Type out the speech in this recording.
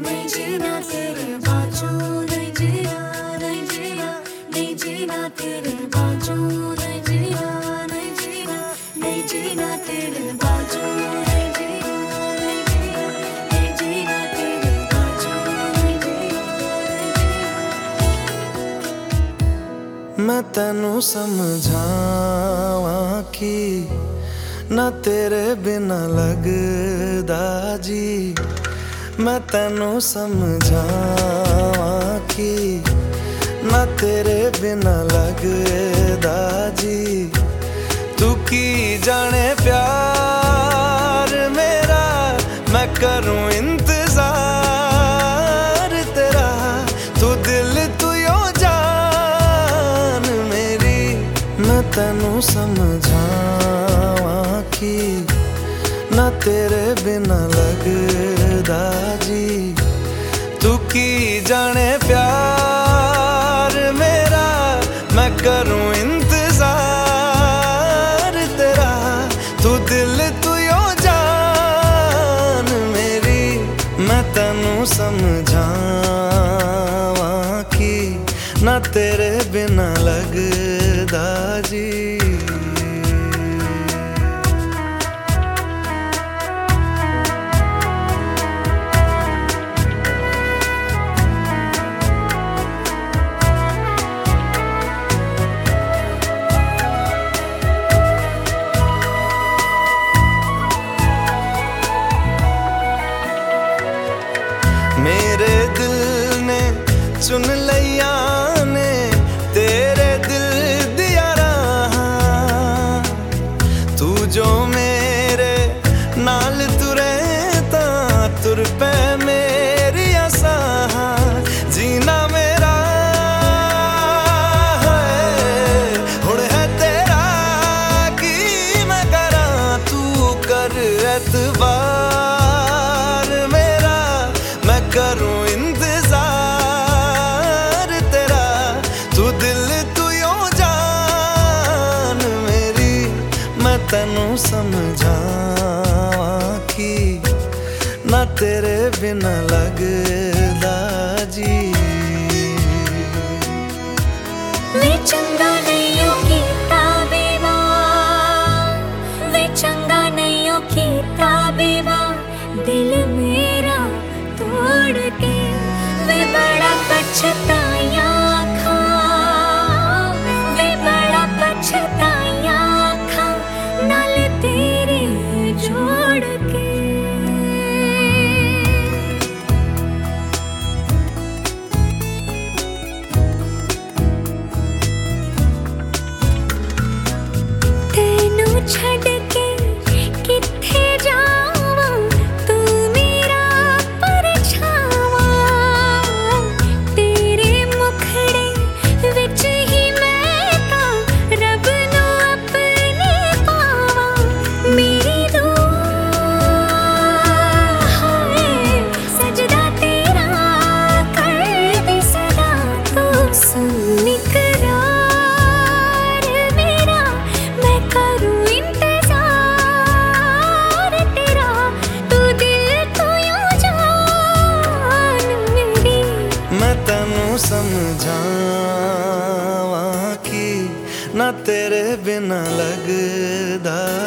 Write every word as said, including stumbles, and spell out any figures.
नहीं जीना तेरे बाजू, नहीं जीना, नहीं जीना, नहीं जीना तेरे बाजू, नहीं जीना, नहीं जीना, नहीं जीना तेरे बाजू, नहीं जीना, नहीं जीना, नहीं जीना तेरे बाजू, नहीं जीना, नहीं जीना। मैं तैनू समझावां कि ना तेरे बिना लगदा जी, मैं तैनू समझावां कि ना तेरे बिना लगदा जी। तू की जाने प्यार मेरा, मैं करूं इंतजार तेरा। तू दिल तू यो जान मेरी, मैं तैनू समझावां कि ना तेरे बिना लगदा जी। तू की जाने प्यार मेरा, मैं करूं इंतजार तेरा। तू दिल तू यो जान मेरी, मैं तैनू समझावां कि ना तेरे बिना लगदा जी। मेरे दिल ने चुन लिया ने तेरे दिल दिया रहा। तू जो मेरे नाल तुरे ता तुर पे मेरी आसा। जीना मेरा है हुण है तेरा की मैं करा। तू कर एतबार मेरा, मैं करूं इंतजार तेरा। तू दिल तू यो जान मेरी, मैं तैनू समझावां कि ना तेरे बिना लगदा जी। वे चंगा नहीं हो कीता बेवार, वे चंगा नहीं हो कीता बेवार। दिल मेरा तोड़ के वे बड़ा पछताया खा, वे बड़ा पछताया खा नाल तेरे जोड़ के। तेनू छड़ के किथे जावां, तू मेरा परछावा। तेरे मुखड़े विच ही मैं तां रब नू अपने पावां। मेरी रूह है सजदा तेरा करदी सदा। तू सुन इकरार मेरा, मैं करूं इंतजार तेरा। तू दिल तू यो जान मेरी, मैं तैनू समझावां कि ना तेरे बिना लगदा